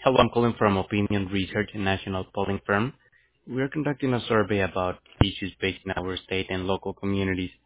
Hello, I'm calling from Opinion Research, a national polling firm. We are conducting a survey about issues facing our state and local communities.